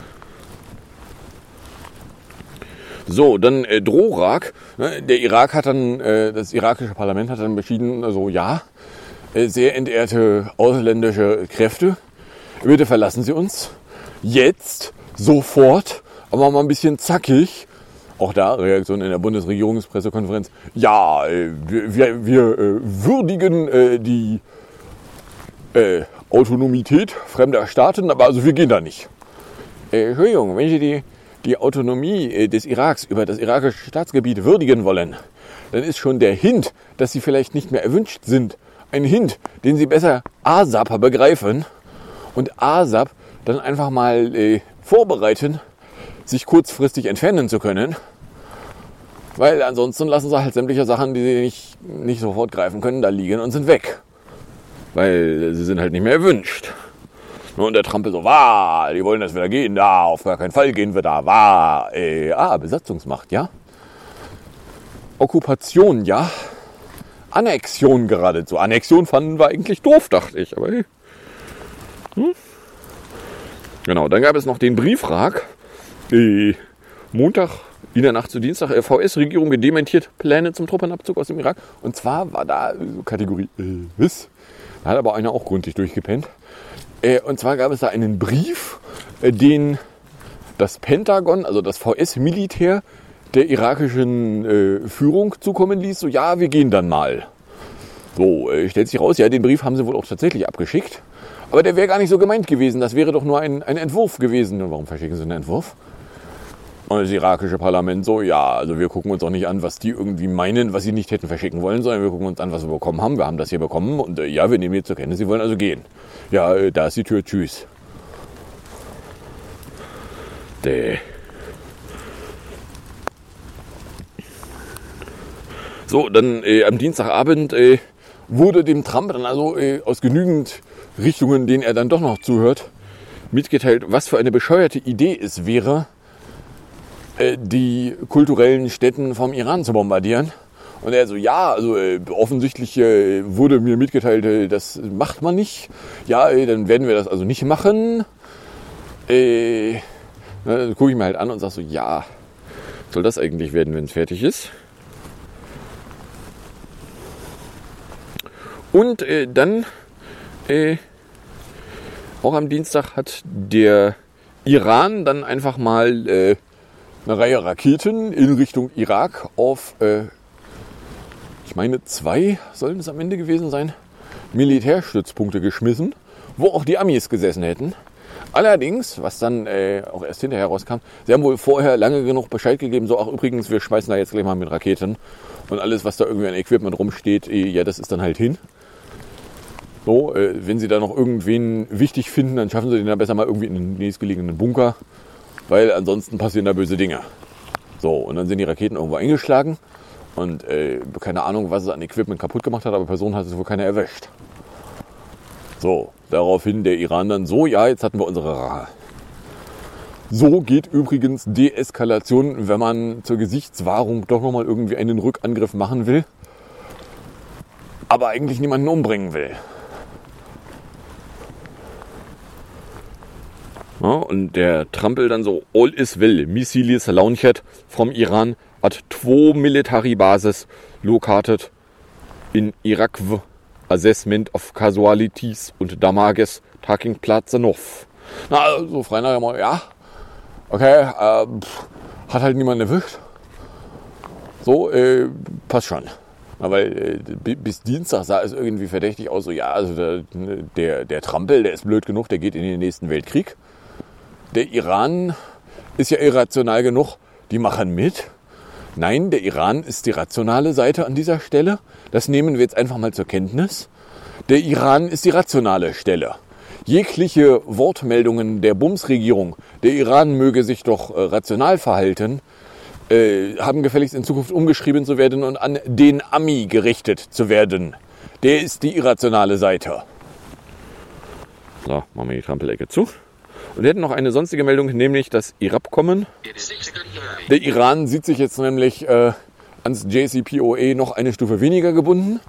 [SPEAKER 10] So, dann äh, Drohrak. Ne, der Irak hat dann, äh, das irakische Parlament hat dann beschieden, also ja, äh, sehr entehrte ausländische Kräfte, bitte verlassen Sie uns. Jetzt, sofort, aber mal ein bisschen zackig. Auch da Reaktion in der Bundesregierungspressekonferenz. Ja, äh, wir, wir, wir äh, würdigen äh, die äh, Autonomität fremder Staaten, aber also wir gehen da nicht. Äh, Entschuldigung, wenn Sie die die Autonomie des Iraks über das irakische Staatsgebiet würdigen wollen, dann ist schon der Hint, dass sie vielleicht nicht mehr erwünscht sind, ein Hint, den sie besser ASAP begreifen und ASAP dann einfach mal äh, vorbereiten, sich kurzfristig entfernen zu können, weil ansonsten lassen sie halt sämtliche Sachen, die sie nicht, nicht sofort greifen können, da liegen und sind weg, weil sie sind halt nicht mehr erwünscht. Und der Trampel so, wah, die wollen, dass wir da gehen, da, auf gar keinen Fall gehen wir da, wah, äh, ah, Besatzungsmacht, ja. Okkupation, ja. Annexion geradezu. Annexion fanden wir eigentlich doof, dachte ich, aber hey. Hm? Genau, dann gab es noch den Briefrag, äh, Montag, in der Nacht zu Dienstag, äh, V S-Regierung gedementiert Pläne zum Truppenabzug aus dem Irak. Und zwar war da äh, Kategorie, äh, was? Da hat aber einer auch gründlich durchgepennt. Und zwar gab es da einen Brief, den das Pentagon, also das V S-Militär, der irakischen äh, Führung zukommen ließ. So, ja, wir gehen dann mal. So, äh, stellt sich raus, ja, den Brief haben sie wohl auch tatsächlich abgeschickt. Aber der wäre gar nicht so gemeint gewesen. Das wäre doch nur ein, ein Entwurf gewesen. Und warum verschicken sie einen Entwurf? Und das irakische Parlament so, ja, also wir gucken uns auch nicht an, was die irgendwie meinen, was sie nicht hätten verschicken wollen, sondern wir gucken uns an, was wir bekommen haben. Wir haben das hier bekommen und äh, ja, wir nehmen jetzt zur Kenntnis, sie wollen also gehen. Ja, äh, da ist die Tür, tschüss. Däh. So, dann äh, am Dienstagabend äh, wurde dem Trump dann also äh, aus genügend Richtungen, denen er dann doch noch zuhört, mitgeteilt, was für eine bescheuerte Idee es wäre, die kulturellen Stätten vom Iran zu bombardieren. Und er so, ja, also äh, offensichtlich äh, wurde mir mitgeteilt, äh, das macht man nicht. Ja, äh, dann werden wir das also nicht machen. Äh, dann gucke ich mir halt an und sage so, ja, soll das eigentlich werden, wenn es fertig ist? Und äh, dann, äh, auch am Dienstag hat der Iran dann einfach mal äh, eine Reihe Raketen in Richtung Irak auf, äh, ich meine zwei sollen es am Ende gewesen sein, Militärstützpunkte geschmissen, wo auch die Amis gesessen hätten. Allerdings, was dann äh, auch erst hinterher rauskam, sie haben wohl vorher lange genug Bescheid gegeben, so, ach übrigens, wir schmeißen da jetzt gleich mal mit Raketen und alles, was da irgendwie an Equipment rumsteht, äh, ja, das ist dann halt hin. So, äh, wenn sie da noch irgendwen wichtig finden, dann schaffen sie den da besser mal irgendwie in den nächstgelegenen Bunker. Weil ansonsten passieren da böse Dinge. So, und dann sind die Raketen irgendwo eingeschlagen. Und äh, keine Ahnung, was es an Equipment kaputt gemacht hat, aber Person hat es wohl keiner erwischt. So, daraufhin der Iran dann so, ja, jetzt hatten wir unsere Rache. So geht übrigens Deeskalation, wenn man zur Gesichtswahrung doch nochmal irgendwie einen Rückangriff machen will, aber eigentlich niemanden umbringen will. Ja, und der Trampel dann so, all is well, missiles launched from Iran at two military bases located in Iraq, assessment of casualties und damages taking Platz enough. Na, so frei nachher mal, ja, okay, äh, pff, hat halt niemand erwischt. So, äh, passt schon. Aber äh, bis Dienstag sah es irgendwie verdächtig aus, so ja, also der, der, der Trampel, der ist blöd genug, der geht in den nächsten Weltkrieg. Der Iran ist ja irrational genug, die machen mit. Nein, der Iran ist die rationale Seite an dieser Stelle. Das nehmen wir jetzt einfach mal zur Kenntnis. Der Iran ist die rationale Stelle. Jegliche Wortmeldungen der Bumsregierung, der Iran möge sich doch äh, rational verhalten, äh, haben gefälligst in Zukunft umgeschrieben zu werden und an den Ami gerichtet zu werden. Der ist die irrationale Seite. So, machen wir die Trampelecke zu. Und wir hätten noch eine sonstige Meldung, nämlich das Irabkommen. Der Iran sieht sich jetzt nämlich äh, ans J C P O A noch eine Stufe weniger gebunden,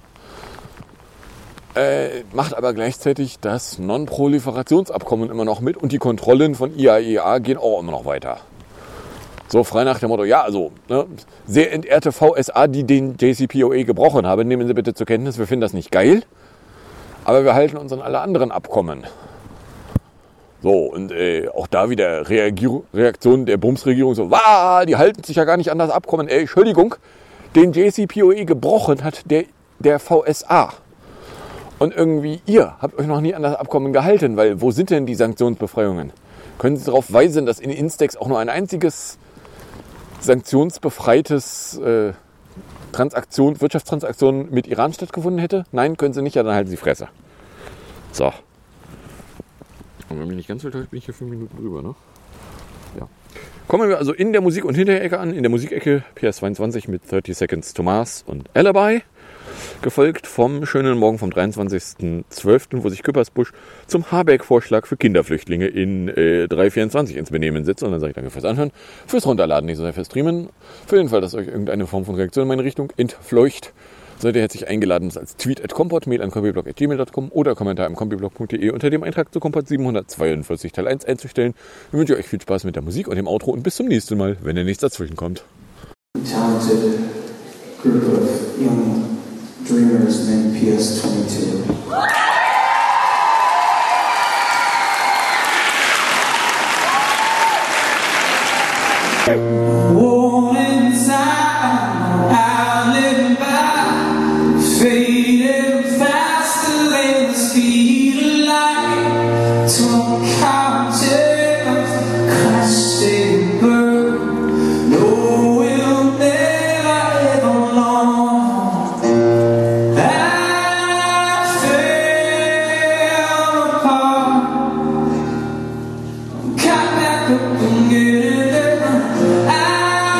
[SPEAKER 10] äh, macht aber gleichzeitig das Non-Proliferationsabkommen immer noch mit und die Kontrollen von I A E A gehen auch immer noch weiter. So frei nach dem Motto, ja, also, ne, sehr entehrte V S A, die den J C P O A gebrochen haben, nehmen Sie bitte zur Kenntnis, wir finden das nicht geil, aber wir halten uns an alle anderen Abkommen. So, und äh, auch da wieder Reagier- Reaktion der Bumsregierung so, wah, die halten sich ja gar nicht an das Abkommen. Ey, Entschuldigung, den J C P O A gebrochen hat der, der V S A. Und irgendwie, ihr habt euch noch nie an das Abkommen gehalten, weil wo sind denn die Sanktionsbefreiungen? Können Sie darauf weisen, dass in Instex auch nur ein einziges sanktionsbefreites äh, Transaktion, Wirtschaftstransaktion mit Iran stattgefunden hätte? Nein, können Sie nicht, ja, dann halten Sie Fresse. So. Und wenn mich nicht ganz so täuscht, bin ich hier fünf Minuten drüber, ne? Ja. Kommen wir also in der Musik- und Hinterecke an. In der Musikecke P S zweiundzwanzig mit thirty Seconds to Mars und Alibi. Gefolgt vom schönen Morgen vom dreiundzwanzigsten zwölften, wo sich Küppersbusch zum Habeck-Vorschlag für Kinderflüchtlinge in äh, drei vierundzwanzig ins Benehmen sitzt. Und dann sage ich danke fürs Anhören, fürs Runterladen, nicht so sehr fürs Streamen. Für den Fall, dass euch irgendeine Form von Reaktion in meine Richtung entfleucht, seid ihr herzlich eingeladen, das als Tweet at compot, mail an compiblog at gmail dot com oder Kommentar im compiblog punkt de unter dem Eintrag zu Kompott siebenhundertzweiundvierzig Teil eins einzustellen. Ich wünsche euch viel Spaß mit der Musik und dem Outro und bis zum nächsten Mal, wenn ihr nichts dazwischen kommt.
[SPEAKER 11] Talented group of young dreamers named P S twenty-two. Warm inside, I live by, fading faster than the speed of light, to a counter of crashing bird. No, we'll never ever long. I fell apart, got back up and get it. I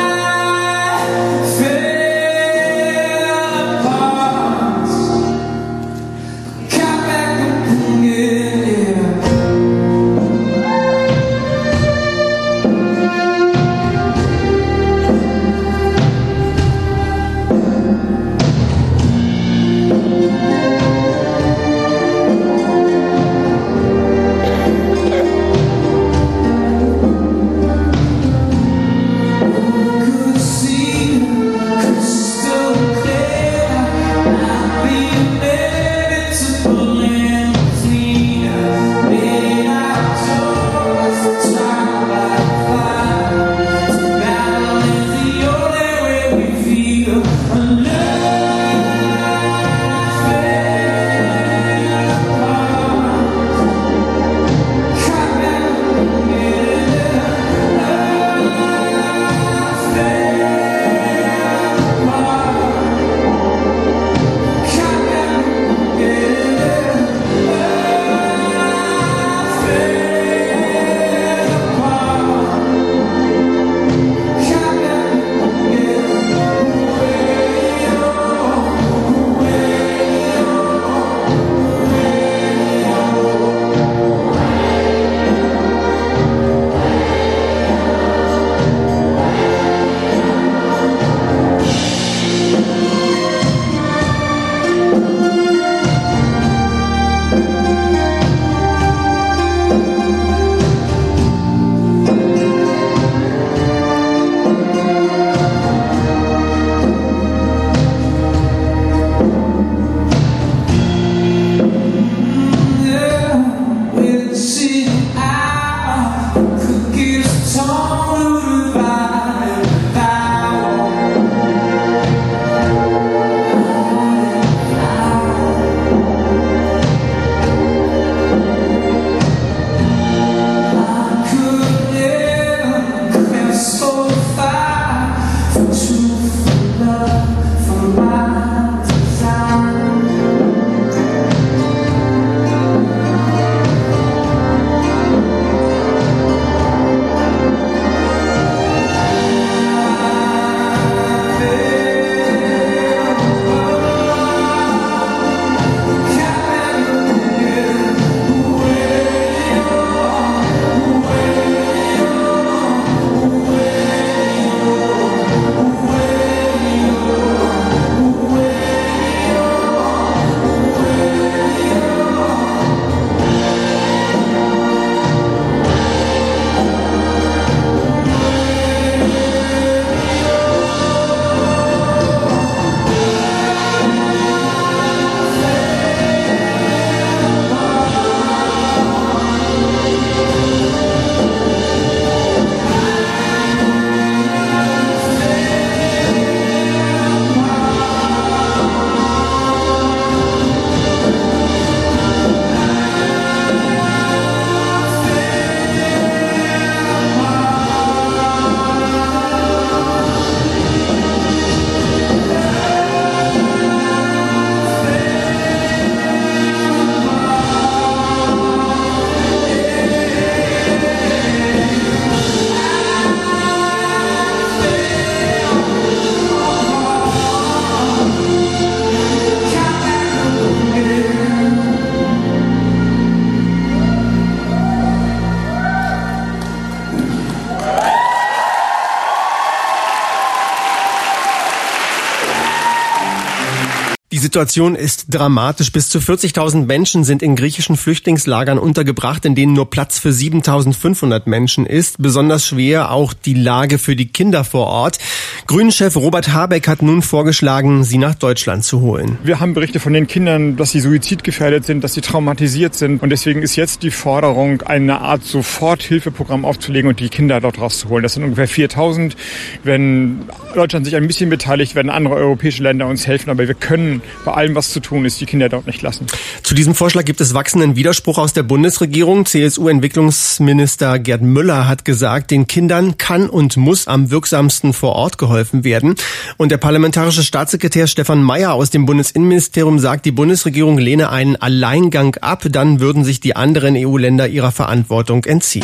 [SPEAKER 12] Die Situation ist dramatisch. Bis zu vierzigtausend Menschen sind in griechischen Flüchtlingslagern untergebracht, in denen nur Platz für siebentausendfünfhundert Menschen ist. Besonders schwer auch die Lage für die Kinder vor Ort. Grünen-Chef Robert Habeck hat nun vorgeschlagen, sie nach Deutschland zu holen.
[SPEAKER 13] Wir haben Berichte von den Kindern, dass sie suizidgefährdet sind, dass sie traumatisiert sind. Und deswegen ist jetzt die Forderung, eine Art Soforthilfeprogramm aufzulegen und die Kinder dort rauszuholen. Das sind ungefähr viertausend. Wenn Deutschland sich ein bisschen beteiligt, werden andere europäische Länder uns helfen. Aber wir können bei allem, was zu tun ist, die Kinder dort nicht lassen.
[SPEAKER 12] Zu diesem Vorschlag gibt es wachsenden Widerspruch aus der Bundesregierung. C S U-Entwicklungsminister Gerd Müller hat gesagt, den Kindern kann und muss am wirksamsten vor Ort geholfen werden. Und der parlamentarische Staatssekretär Stefan Mayer aus dem Bundesinnenministerium sagt, die Bundesregierung lehne einen Alleingang ab. Dann würden sich die anderen E U-Länder ihrer Verantwortung entziehen.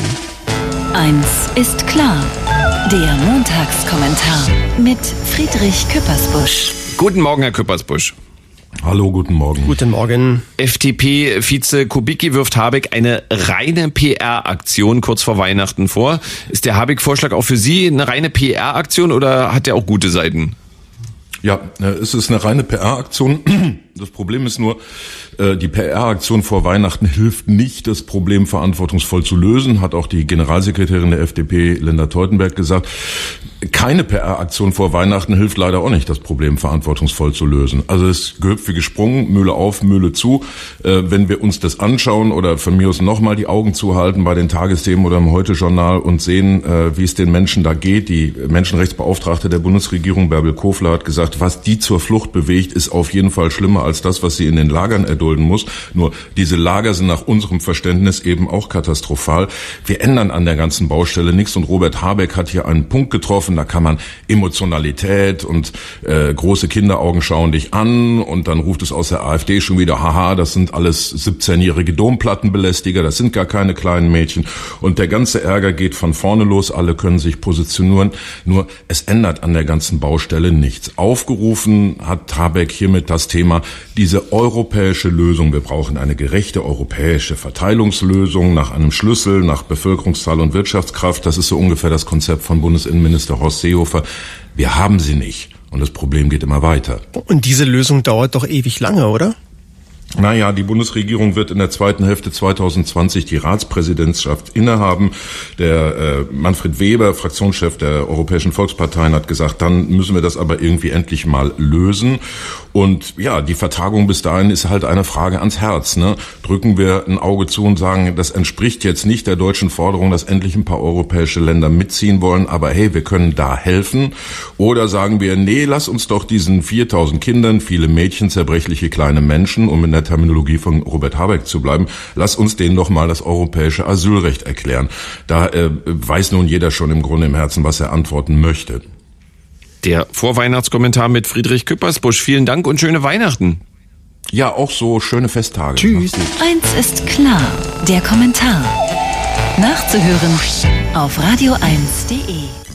[SPEAKER 14] Eins ist klar. Der Montagskommentar mit Friedrich Küppersbusch.
[SPEAKER 10] Guten Morgen, Herr Küppersbusch.
[SPEAKER 5] Hallo, guten Morgen.
[SPEAKER 12] Guten Morgen.
[SPEAKER 10] F D P-Vize Kubicki wirft Habeck eine reine P R-Aktion kurz vor Weihnachten vor. Ist der Habeck-Vorschlag auch für Sie eine reine P R-Aktion oder hat der auch gute Seiten?
[SPEAKER 5] Ja, es ist eine reine P R-Aktion. Das Problem ist nur, die P R-Aktion vor Weihnachten hilft nicht, das Problem verantwortungsvoll zu lösen, hat auch die Generalsekretärin der F D P, Linda Teutenberg, gesagt. Keine P R-Aktion vor Weihnachten hilft leider auch nicht, das Problem verantwortungsvoll zu lösen. Also es ist Gehüpf wie gesprungen, Mühle auf, Mühle zu. Äh, wenn wir uns das anschauen oder von mir aus nochmal die Augen zuhalten bei den Tagesthemen oder im Heute-Journal und sehen, äh, wie es den Menschen da geht. Die Menschenrechtsbeauftragte der Bundesregierung, Bärbel Kofler, hat gesagt, was die zur Flucht bewegt, ist auf jeden Fall schlimmer als das, was sie in den Lagern erdulden muss. Nur diese Lager sind nach unserem Verständnis eben auch katastrophal. Wir ändern an der ganzen Baustelle nichts und Robert Habeck hat hier einen Punkt getroffen. Da kann man Emotionalität und äh, große Kinderaugen schauen dich an und dann ruft es aus der AfD schon wieder, haha, das sind alles siebzehnjährige Domplattenbelästiger, das sind gar keine kleinen Mädchen und der ganze Ärger geht von vorne los, alle können sich positionieren, nur es ändert an der ganzen Baustelle nichts. Aufgerufen hat Habeck hiermit das Thema, diese europäische Lösung, wir brauchen eine gerechte europäische Verteilungslösung nach einem Schlüssel, nach Bevölkerungszahl und Wirtschaftskraft, das ist so ungefähr das Konzept von Bundesinnenminister Horst Seehofer. Wir haben sie nicht. Und das Problem geht immer weiter.
[SPEAKER 12] Und diese Lösung dauert doch ewig lange, oder?
[SPEAKER 5] Naja, die Bundesregierung wird in der zweiten Hälfte zwanzig zwanzig die Ratspräsidentschaft innehaben. Der äh, Manfred Weber, Fraktionschef der Europäischen Volksparteien, hat gesagt, dann müssen wir das aber irgendwie endlich mal lösen. Und ja, die Vertagung bis dahin ist halt eine Frage ans Herz. Ne? Drücken wir ein Auge zu und sagen, das entspricht jetzt nicht der deutschen Forderung, dass endlich ein paar europäische Länder mitziehen wollen, aber hey, wir können da helfen. Oder sagen wir, nee, lass uns doch diesen viertausend Kindern, viele Mädchen, zerbrechliche kleine Menschen, um in der Terminologie von Robert Habeck zu bleiben, lass uns denen doch mal das europäische Asylrecht erklären. Da äh, weiß nun jeder schon im Grunde im Herzen, was er antworten möchte.
[SPEAKER 15] Der Vorweihnachtskommentar mit Friedrich Küppersbusch. Vielen Dank und schöne Weihnachten.
[SPEAKER 5] Ja, auch so schöne Festtage.
[SPEAKER 15] Tschüss.
[SPEAKER 14] Eins ist klar, der Kommentar. Nachzuhören auf radio eins punkt de.